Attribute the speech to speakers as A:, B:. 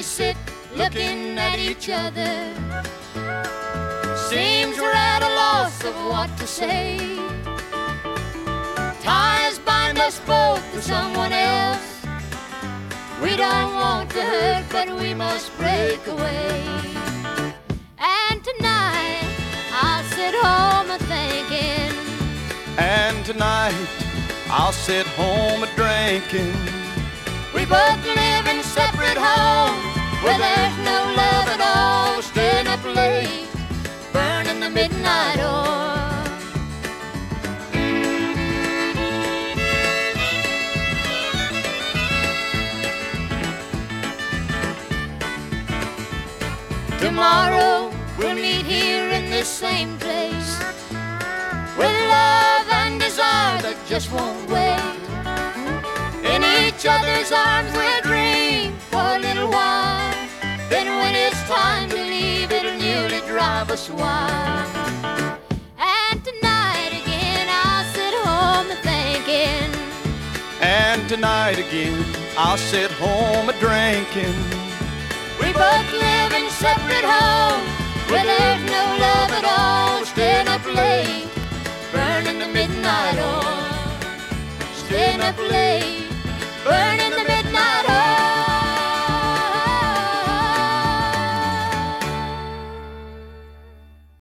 A: we sit looking at each other. Seems we're at a loss of what to say. Ties bind us both to someone else. We don't want to hurt, but we must break away. And tonight I'll sit home a-thinking.
B: And tonight I'll sit home a-drinking.
A: We both live in separate homes where there's no love at all. Staying up late, burning the midnight oil. Tomorrow we'll meet here in this same place, with love and desire that just won't wait. In each other's arms we'll dream for a little while. Then when it's time to leave, it'll nearly drive us wild. And tonight again I'll sit home a-thinking.
B: And tonight again I'll sit home a-drinking.
A: We both live in separate homes where there's no love at all. Staying up late, burning the midnight oil. Staying up late, burning